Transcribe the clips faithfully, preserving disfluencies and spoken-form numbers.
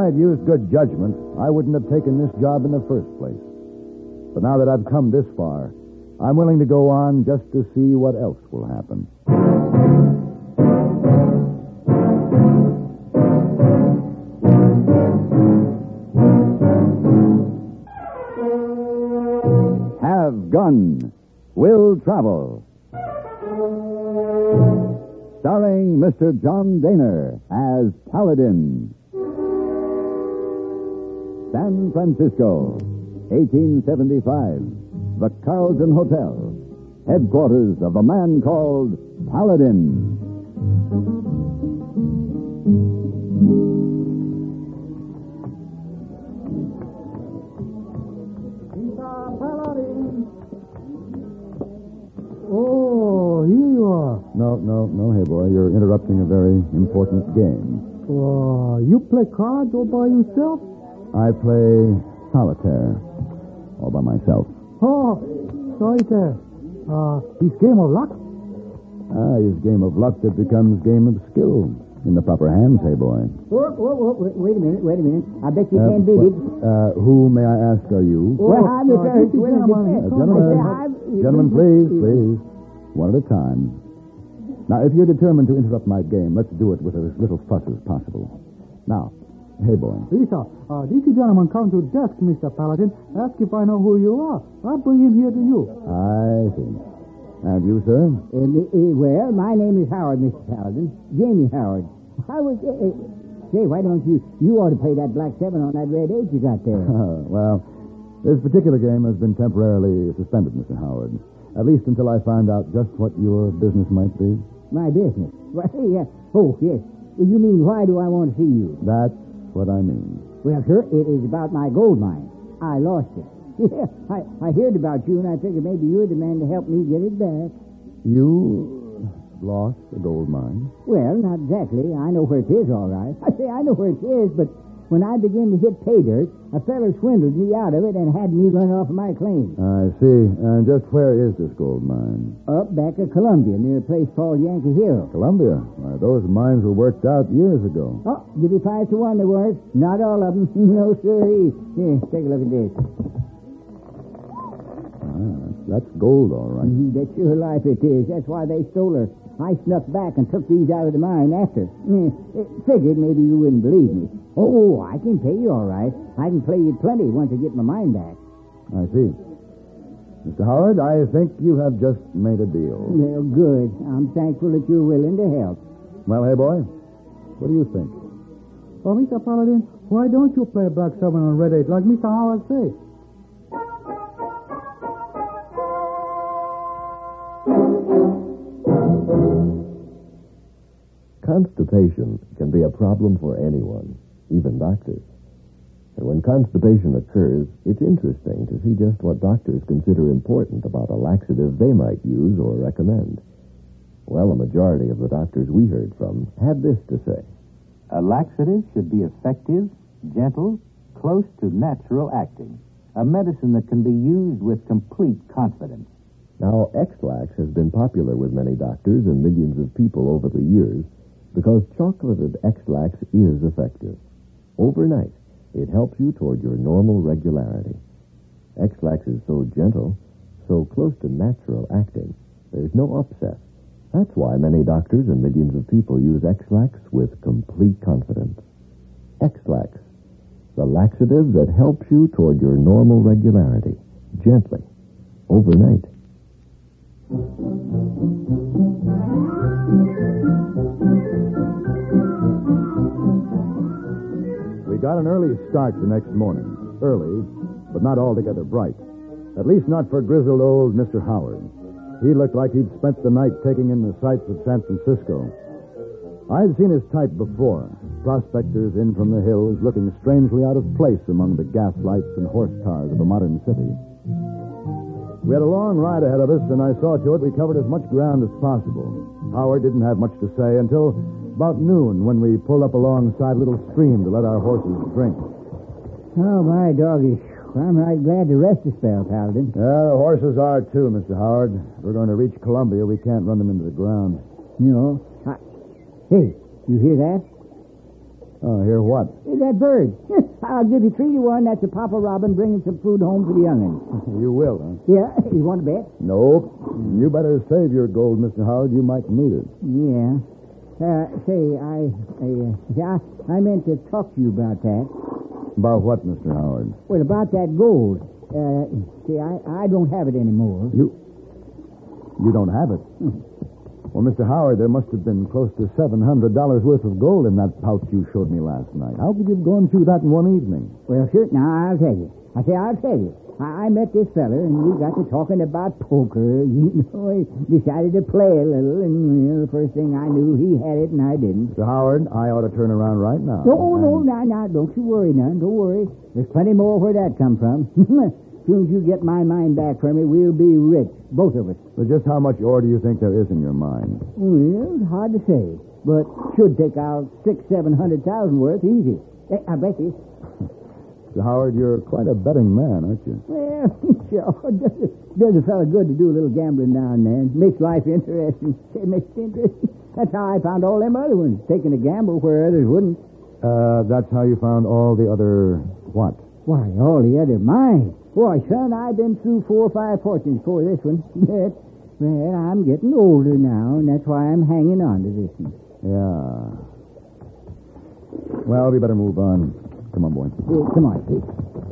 I'd used good judgment, I wouldn't have taken this job in the first place. But now that I've come this far, I'm willing to go on just to see what else will happen. Have Gun. Will Travel. Starring Mister John Daner as Paladin. San Francisco, eighteen seventy-five. The Carlton Hotel, headquarters of a man called Paladin. Paladin. Oh, here you are. No, no, no, hey boy, you're interrupting a very important game. Oh, you play cards all by yourself? I play solitaire, all by myself. Oh, solitaire. Uh, his game of luck? Ah, his game of luck that becomes game of skill. In the proper hands, hey boy. Whoa, whoa, whoa, wait, wait a minute, wait a minute. I bet you Uh, can't beat it. Uh, who, may I ask, are you? Well, I'm the uh, first this is winner. gentlemen. Uh, I gentlemen, say I'm- gentlemen, please, please. One at a time. Now, if you're determined to interrupt my game, let's do it with as little fuss as possible. Now, hey boy. Lisa, uh, this gentleman come to desk, Mister Paladin. Ask if I know who you are. I'll bring him here to you. I see. And you, sir? Uh, uh, well, my name is Howard, Mister Paladin. Jamie Howard. I was... Uh, uh, say, why don't you... You ought to play that black seven on that red eight you got there. Well, this particular game has been temporarily suspended, Mister Howard. At least until I find out just what your business might be. My business? Why, yeah. Oh, yes. Well, you mean, why do I want to see you? That's what I mean. Well, sir, it is about my gold mine. I lost it. Yeah, I, I heard about you, and I figured maybe you're the man to help me get it back. You lost a gold mine? Well, not exactly. I know where it is, all right. I say I know where it is, but when I began to hit pay dirt, a feller swindled me out of it and had me run off of my claim. I see. And just where is this gold mine? Up back of Columbia, near a place called Yankee Hill. Columbia. Why, those mines were worked out years ago. Oh, give you five to one they weren't. Not all of them. No, sirree. Here, take a look at this. Ah, that's gold, all right. Mm, bet your life it is. That's why they stole her. I snuck back and took these out of the mine after. Mm, figured maybe you wouldn't believe me. Oh, I can pay you all right. I can play you plenty once I get my mine back. I see. Mister Howard, I think you have just made a deal. Well, good. I'm thankful that you're willing to help. Well, hey, boy, what do you think? Oh, Mister Paladin, why don't you play black seven on red eight like Mister Howard says? Constipation can be a problem for anyone, even doctors. And when constipation occurs, it's interesting to see just what doctors consider important about a laxative they might use or recommend. Well, a majority of the doctors we heard from had this to say. A laxative should be effective, gentle, close to natural acting. A medicine that can be used with complete confidence. Now, X-Lax has been popular with many doctors and millions of people over the years because chocolated X-Lax is effective. Overnight, it helps you toward your normal regularity. X-Lax is so gentle, so close to natural acting, there's no upset. That's why many doctors and millions of people use X-Lax with complete confidence. X-Lax, the laxative that helps you toward your normal regularity, gently, overnight. We got an early start the next morning. Early, but not altogether bright. At least not for grizzled old Mister Howard. He looked like he'd spent the night taking in the sights of San Francisco. I'd seen his type before. Prospectors in from the hills looking strangely out of place among the gaslights and horse cars of a modern city. We had a long ride ahead of us, and I saw to it we covered as much ground as possible. Howard didn't have much to say until about noon, when we pulled up alongside a little stream to let our horses drink. Oh, my doggies. I'm right glad to rest a spell, Paladin. Yeah, the horses are, too, Mister Howard. If we're going to reach Columbia, we can't run them into the ground. You know, I... Hey, you hear that? Oh, hear what? Hey, that bird. I'll give you three to one. That's a Papa Robin bringing some food home for the young'un. You will, huh? Yeah, you want to bet? Nope. You better save your gold, Mister Howard. You might need it. Yeah. Uh, say, I, I, uh, see, I, I meant to talk to you about that. About what, Mister Howard? Well, about that gold. Uh, see, I, I don't have it anymore. You... You don't have it? Hmm. Well, Mister Howard, there must have been close to seven hundred dollars worth of gold in that pouch you showed me last night. How could you have gone through that in one evening? Well, sure. Now, I'll tell you. I say, I'll tell you. I, I met this feller, and we got to talking about poker. You know, he decided to play a little, and you know, the first thing I knew, he had it, and I didn't. Mister Howard, I ought to turn around right now. No, and... no, no, no, don't you worry none. Don't worry. There's plenty more where that come from. As soon as you get my mind back from me, we'll be rich, both of us. But just how much ore do you think there is in your mind? Well, it's hard to say, but should take out six, seven hundred thousand worth easy. I bet you. Mister Howard, you're quite a betting man, aren't you? Well, sure. Does a, does a fella good to do a little gambling now and then. Makes life interesting. It makes it interesting. That's how I found all them other ones, taking a gamble where others wouldn't. Uh, that's how you found all the other what? Why, all the other mine. Boy, son, I've been through four or five fortunes before this one. But, well, I'm getting older now, and that's why I'm hanging on to this one. Yeah. Well, we better move on. Come on, boy. Yeah, come on, Pete.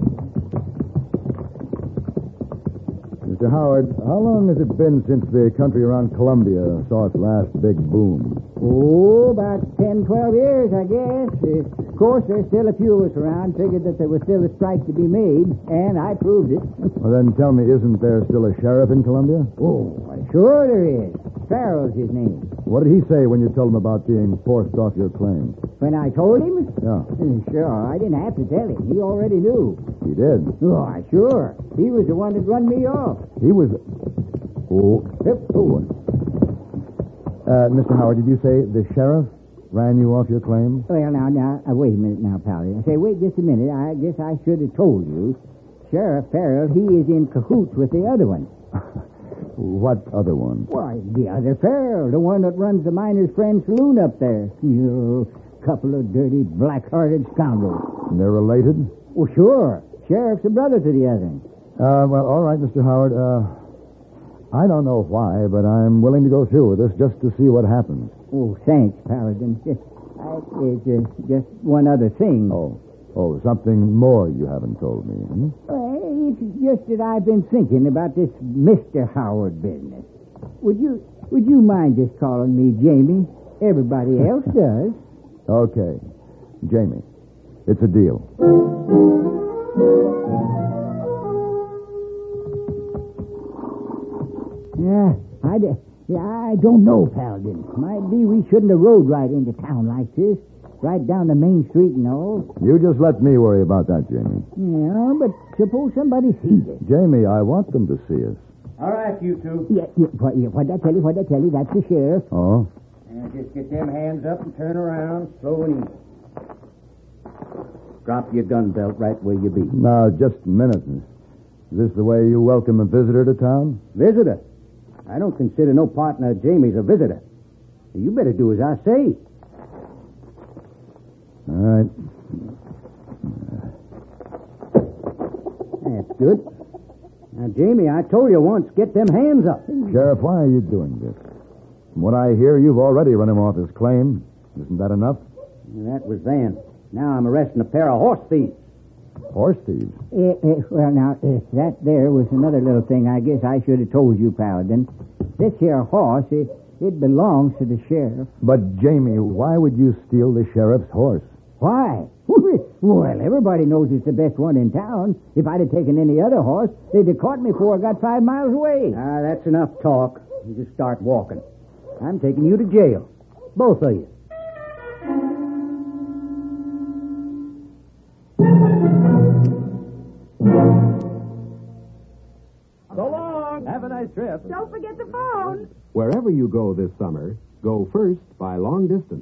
Mister Howard, how long has it been since the country around Columbia saw its last big boom? Oh, about ten, twelve years, I guess. Uh, of course, there's still a few of us around. Figured that there was still a strike to be made, and I proved it. Well, then tell me, isn't there still a sheriff in Columbia? Oh, sure there is. Farrell's his name. What did he say when you told him about being forced off your claim? When I told him? Yeah. Uh, Sure, I didn't have to tell him. He already knew. He did. Oh, sure. He was the one that run me off. He was... Oh. Yep. Oh. Uh, Mister Howard, did you say the sheriff ran you off your claim? Well, now, now, uh, wait a minute now, pal. I say, wait just a minute. I guess I should have told you. Sheriff Farrell, he is in cahoots with the other one. What other one? Why, the other Farrell, the one that runs the Miners' Friend Saloon up there. You couple of dirty, black-hearted scoundrels. And they're related? Well, sure. Sheriff's a brother to the other. Uh, well, all right, Mister Howard. Uh, I don't know why, but I'm willing to go through with this just to see what happens. Oh, thanks, Paladin. I, it's uh, just one other thing. Oh. Oh, something more you haven't told me, hmm? Well, it's just that I've been thinking about this Mister Howard business. Would you would you mind just calling me Jamie? Everybody else does. Okay. Jamie, it's a deal. Yeah, I, d- yeah, I don't know, Paladin. Might be we shouldn't have rode right into town like this. Right down the main street and all. You just let me worry about that, Jamie. Yeah, but suppose somebody sees it. Jamie, I want them to see us. All right, you two. Yeah, yeah, what, yeah, what'd I tell you? What'd I tell you? That's the sheriff. Oh? And just get them hands up and turn around, slow and easy. Drop your gun belt right where you be. Now, just a minute. Is this the way you welcome a visitor to town? Visitor? I don't consider no partner of Jamie's a visitor. You better do as I say. All right. That's good. Now, Jamie, I told you once, get them hands up. Sheriff, why are you doing this? From what I hear, you've already run him off his claim. Isn't that enough? That was then. Now I'm arresting a pair of horse thieves. Horse thieves? Uh, uh, well, now, uh, that there was another little thing I guess I should have told you, Paladin. This here horse, it, it belongs to the sheriff. But, Jamie, why would you steal the sheriff's horse? Why? Well, everybody knows it's the best one in town. If I'd have taken any other horse, they'd have caught me before I got five miles away. Ah, that's enough talk. You just start walking. I'm taking you to jail. Both of you. So long. Have a nice trip. Don't forget the phone. Wherever you go this summer, go first by long distance.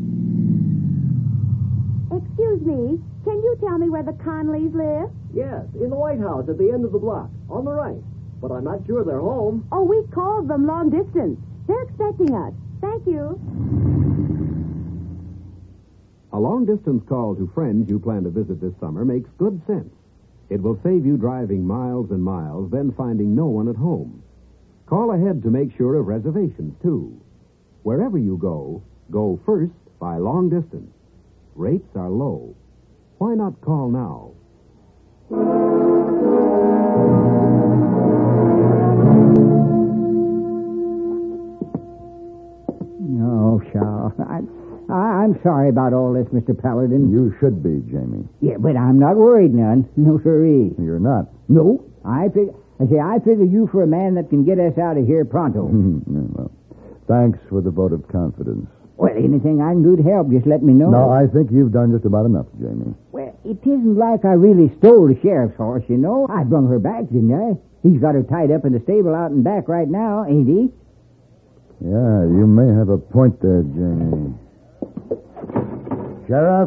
Excuse me, can you tell me where the Conleys live? Yes, in the White House at the end of the block, on the right. But I'm not sure they're home. Oh, we called them long distance. They're expecting us. Thank you. A long-distance call to friends you plan to visit this summer makes good sense. It will save you driving miles and miles, then finding no one at home. Call ahead to make sure of reservations, too. Wherever you go, go first by long distance. Rates are low. Why not call now? Oh, Shaw. I'm, I'm sorry about all this, Mister Paladin. You should be, Jamie. Yeah, but I'm not worried none. No, sirree. You're not. No. I figure, I say, I figure you for a man that can get us out of here pronto. Yeah, well, thanks for the vote of confidence. Well, anything I can do to help, just let me know. No, I think you've done just about enough, Jamie. Well, it isn't like I really stole the sheriff's horse, you know. I brung her back, didn't I? He's got her tied up in the stable out in back right now, ain't he? Yeah, you may have a point there, Jamie. Sheriff?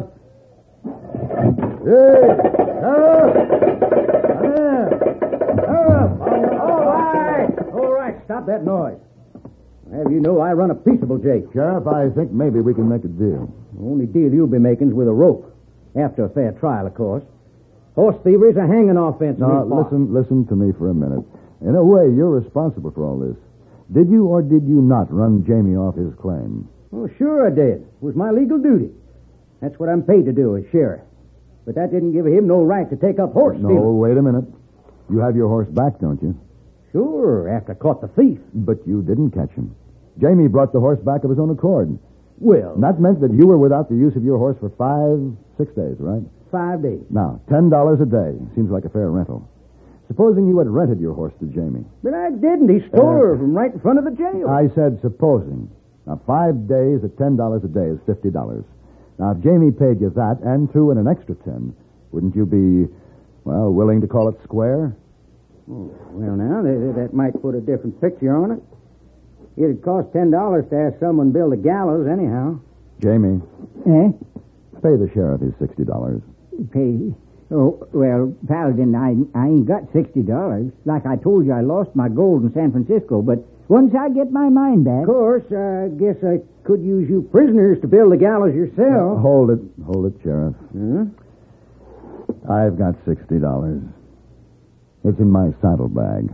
Hey! Sheriff! Come in! Sheriff! All right! All right, stop that noise. Have you know I run a peaceable jake. Sheriff, I think maybe we can make a deal. The only deal you'll be making's with a rope. After a fair trial, of course. Horse thievery's a hanging offense. Now, listen, listen to me for a minute. In a way, you're responsible for all this. Did you or did you not run Jamie off his claim? Oh, sure I did. It was my legal duty. That's what I'm paid to do as sheriff. But that didn't give him no right to take up horse No, stealing. wait a minute. You have your horse back, don't you? Sure, after I caught the thief. But you didn't catch him. Jamie brought the horse back of his own accord. Well, And that meant that you were without the use of your horse for five, six days, right? five days. Now, ten dollars a day. Seems like a fair rental. Supposing you had rented your horse to Jamie. But I didn't. He stole Uh, her from right in front of the jail. I said supposing. Now, five days at ten dollars a day is fifty dollars. Now, if Jamie paid you that and threw in an extra ten, wouldn't you be, well, willing to call it square? Oh, well, now, that, that might put a different picture on it. It'd cost ten dollars to have someone build a gallows, anyhow. Jamie, Eh? pay the sheriff his sixty dollars. Pay. Oh, well, Paladin, I, I ain't got sixty dollars. Like I told you, I lost my gold in San Francisco, but once I get my mine back... Of course, I guess I could use you prisoners to build the gallows yourself. Hold it. Hold it, Sheriff. Huh? I've got sixty dollars. It's in my saddlebag.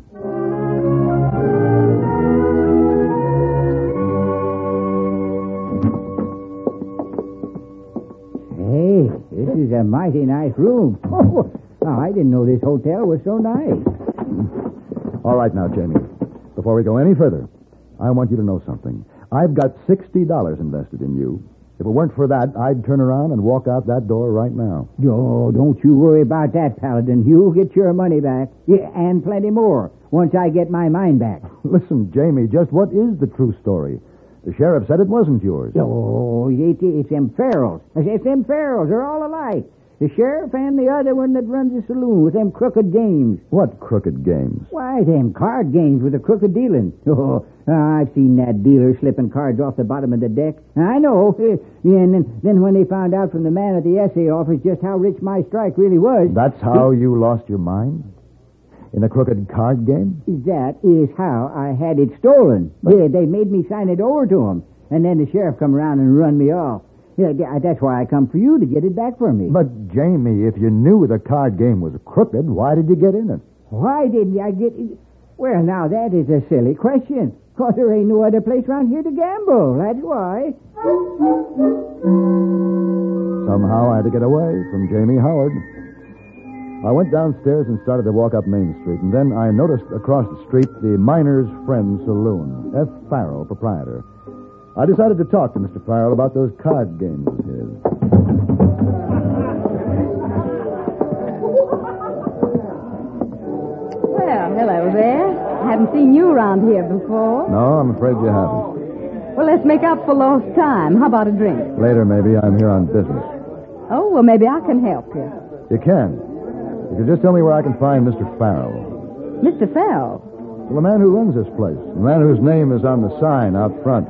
Hey, this is a mighty nice room. Oh, I didn't know this hotel was so nice. All right now, Jamie. Before we go any further, I want you to know something. I've got sixty dollars invested in you. If it weren't for that, I'd turn around and walk out that door right now. Oh, don't you worry about that, Paladin. You'll get your money back. Yeah, and plenty more once I get my mine back. Listen, Jamie, just what is the true story? The sheriff said it wasn't yours. Oh, it, it's them Farrells. I say, it's them Farrells. They're all alike. The sheriff and the other one that runs the saloon with them crooked games. What crooked games? Why, them card games with the crooked dealing. Oh, I've seen that dealer slipping cards off the bottom of the deck. I know. Yeah, and then, then when they found out from the man at the essay office just how rich my strike really was... That's how you lost your mind? In a crooked card game? That is how I had it stolen. They, they made me sign it over to them. And then the sheriff come around and run me off. Yeah, that's why I come for you to get it back for me. But, Jamie, if you knew the card game was crooked, why did you get in it? Why didn't I get it? Well, now, that is a silly question. Because there ain't no other place around here to gamble. That's why. Somehow I had to get away from Jamie Howard. I went downstairs and started to walk up Main Street, and then I noticed across the street the Miner's Friend Saloon, F. Farrell, proprietor. I decided to talk to Mister Farrell about those card games of his. Well, hello there. I haven't seen you around here before. No, I'm afraid you haven't. Well, let's make up for lost time. How about a drink? Later, maybe. I'm here on business. Oh, well, maybe I can help you. You can. You can just tell me where I can find Mister Farrell. Mister Farrell? Well, the man who runs this place. The man whose name is on the sign out front.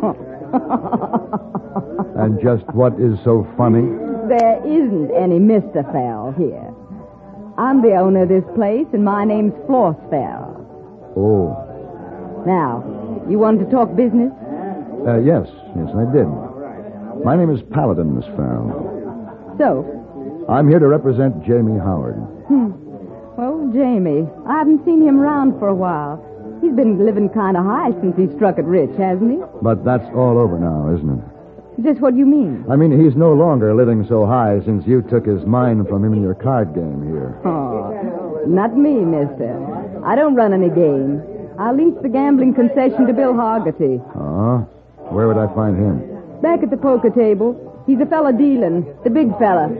And just what is so funny? There isn't any Mister Farrell here. I'm the owner of this place, and my name's Floss Farrell. Oh. Now, you wanted to talk business? Uh, yes. Yes, I did. My name is Paladin, Miss Farrell. So? I'm here to represent Jamie Howard. Hmm. Well, Jamie, I haven't seen him around for a while. He's been living kind of high since he struck it rich, hasn't he? But that's all over now, isn't it? Just what do you mean? I mean, he's no longer living so high since you took his mine from him in your card game here. Oh, not me, mister. I don't run any game. I lease the gambling concession to Bill Hargety. Oh? Where would I find him? Back at the poker table. He's a fella dealing, the big fella.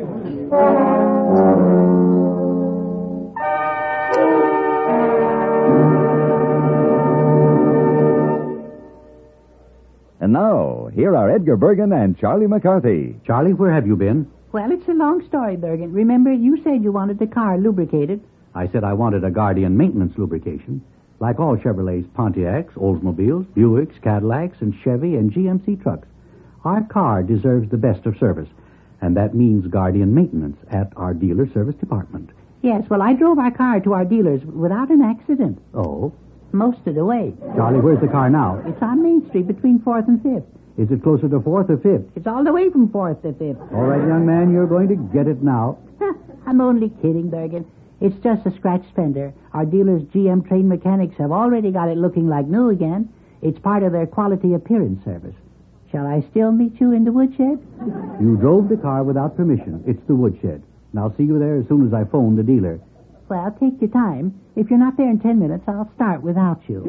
And now, here are Edgar Bergen and Charlie McCarthy. Charlie, where have you been? Well, it's a long story, Bergen. Remember, you said you wanted the car lubricated. I said I wanted a Guardian maintenance lubrication. Like all Chevrolets, Pontiacs, Oldsmobiles, Buicks, Cadillacs, and Chevy and G M C trucks, our car deserves the best of service. And that means Guardian maintenance at our dealer service department. Yes, well, I drove our car to our dealers without an accident. Oh? Most of the way. Charlie, where's the car now? It's on Main Street between fourth and fifth. Is it closer to fourth or fifth? It's all the way from fourth to fifth. All right, young man, you're going to get it now. I'm only kidding, Bergen. It's just a scratch fender. Our dealers' G M trained mechanics have already got it looking like new again. It's part of their quality appearance service. Shall I still meet you in the woodshed? You drove the car without permission. It's the woodshed. And I'll see you there as soon as I phone the dealer. Well, take your time. If you're not there in ten minutes, I'll start without you.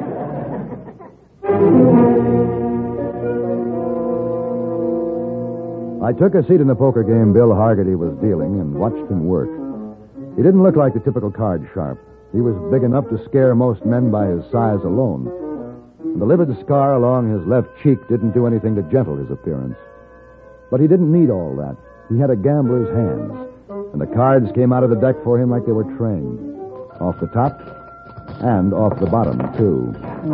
I took a seat in the poker game Bill Hargety was dealing and watched him work. He didn't look like the typical card sharp. He was big enough to scare most men by his size alone. And the livid scar along his left cheek didn't do anything to gentle his appearance. But he didn't need all that. He had a gambler's hands. And the cards came out of the deck for him like they were trained. Off the top and off the bottom, too.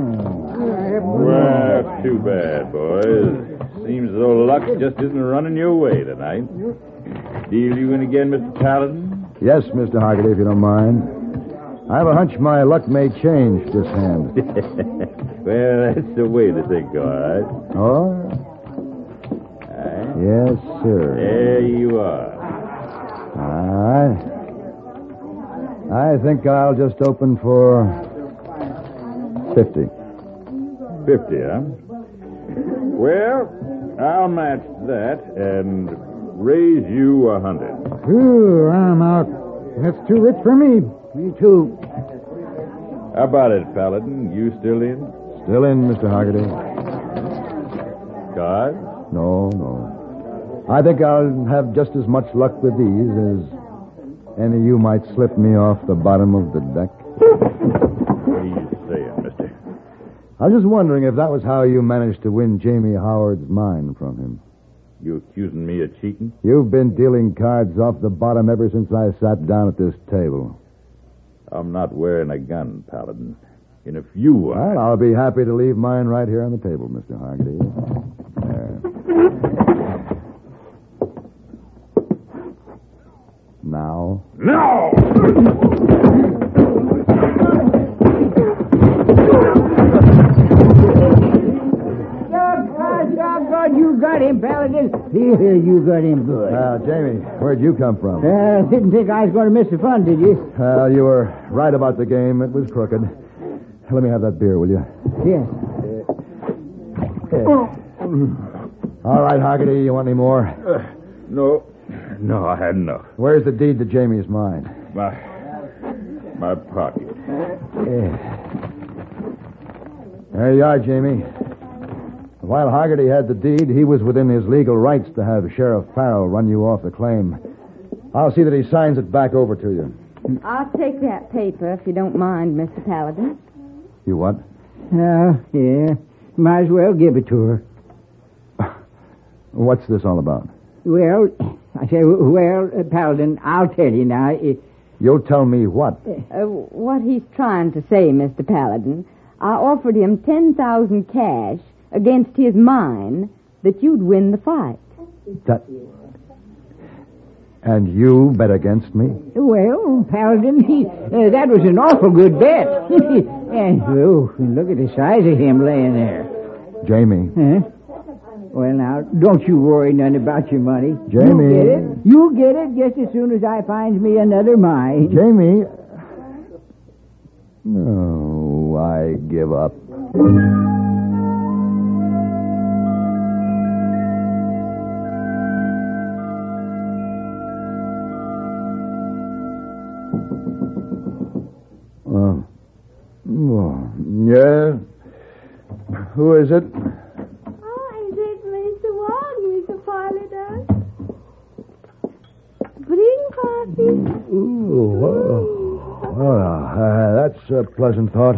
Well, that's too bad, boys. Seems as though luck just isn't running your way tonight. Deal you in again, Mister Paladin? Yes, Mister Hargety, if you don't mind. I have a hunch my luck may change this hand. Well, that's the way to think, all right. Oh? Right. Yes, sir. There you are. All right. I think I'll just open for fifty. Fifty, huh? Well, I'll match that and raise you a hundred. Ooh, I'm out. That's too rich for me. Me too. How about it, Paladin? You still in? Still in, Mister Hargety. Cards? No, no. I think I'll have just as much luck with these as any of you might slip me off the bottom of the deck. What are you saying, mister? I was just wondering if that was how you managed to win Jamie Howard's mine from him. You accusing me of cheating? You've been dealing cards off the bottom ever since I sat down at this table. I'm not wearing a gun, Paladin. And if you are... Well, I'll be happy to leave mine right here on the table, Mister Hargety. There. Now. No! Doggone, you got him, Paladin. Here, you got him good. Uh, Jamie, where'd you come from? Uh, didn't think I was going to miss the fun, did you? Well, you were right about the game. It was crooked. Let me have that beer, will you? Yes. Uh, All right, Hargety, you want any more? Uh, no. No, I had enough. Where's the deed to Jamie's mine? My... my pocket. Yeah. There you are, Jamie. While Hargety had the deed, he was within his legal rights to have Sheriff Farrell run you off the claim. I'll see that he signs it back over to you. I'll take that paper, if you don't mind, Mister Paladin. You what? Oh, yeah. Might as well give it to her. What's this all about? Well, I say, well, uh, Paladin, I'll tell you now. It... You'll tell me what? Uh, what he's trying to say, Mister Paladin, I offered him ten thousand cash against his mine that you'd win the fight. That... And you bet against me? Well, Paladin, he, uh, that was an awful good bet. And, oh, look at the size of him laying there. Jamie. Huh? Well, now, don't you worry none about your money. Jamie. You'll get it. You'll get it just as soon as I finds me another mine. Jamie. No, I give up. Oh. Oh. Yeah? Who is it? Oh, is it Mister Wong, Mister Paladin? Bring coffee. Ooh, whoa. Oh, uh, that's a pleasant thought.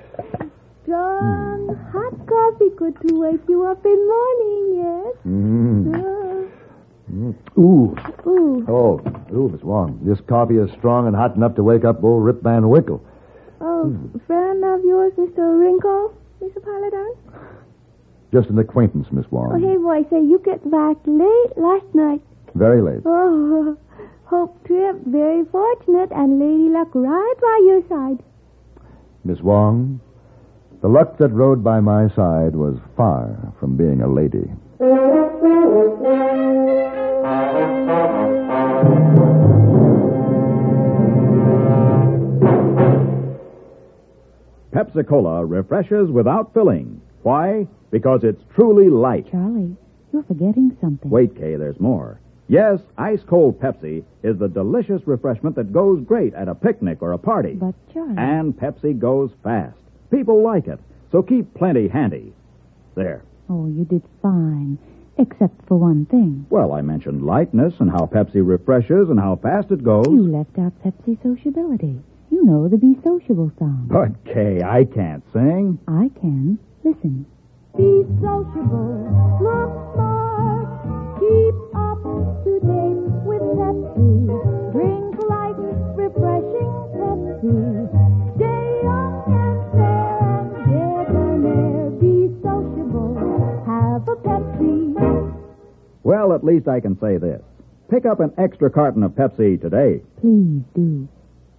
John, mm. hot coffee good to wake you up in morning, yes? Mm. Uh. Mm. Ooh. Ooh. Oh, ooh, Miss Wong. This coffee is strong and hot enough to wake up old Rip Van Winkle. Oh, mm. friend of yours, Mister Wrinkle, Mister Paladin? Just an acquaintance, Miss Wong. Oh, hey, boy, say you get back late last night. Very late. Oh, Hope Trip, very fortunate, and Lady Luck right by your side. Miss Wong, the luck that rode by my side was far from being a lady. Pepsi-Cola refreshes without filling. Why? Because it's truly light. Charlie, you're forgetting something. Wait, Kay, there's more. Yes, ice-cold Pepsi is the delicious refreshment that goes great at a picnic or a party. But, Charlie... And Pepsi goes fast. People like it, so keep plenty handy. There. Oh, you did fine, except for one thing. Well, I mentioned lightness and how Pepsi refreshes and how fast it goes. You left out Pepsi sociability. You know the Be Sociable song. But, Kay, I can't sing. I can. Listen. Be sociable, look smart, keep up to date with Pepsi. Drink light, refreshing Pepsi. Stay young and fair and debonair. Be sociable, have a Pepsi. Well, at least I can say this. Pick up an extra carton of Pepsi today. Please do.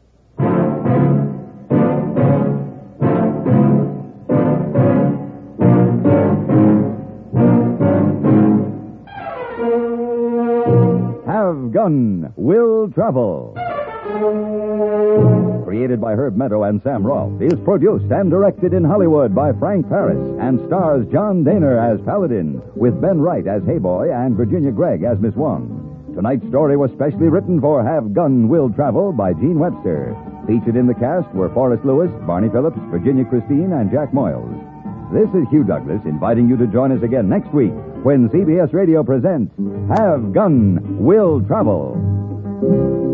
Have Gun Will Travel. Created by Herb Meadow and Sam Rolfe, is produced and directed in Hollywood by Frank Paris and stars John Daner as Paladin, with Ben Wright as Hayboy and Virginia Gregg as Miss Wong. Tonight's story was specially written for Have Gun Will Travel by Gene Webster. Featured in the cast were Forrest Lewis, Barney Phillips, Virginia Christine, and Jack Moyles. This is Hugh Douglas inviting you to join us again next week when C B S Radio presents Have Gun Will Travel.